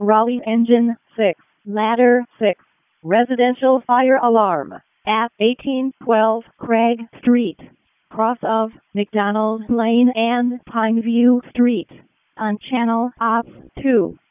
Raleigh Engine 6, Ladder 6, Residential Fire Alarm, at 1812 Craig Street, cross of McDonald Lane and Pineview Street, on Channel Ops 2.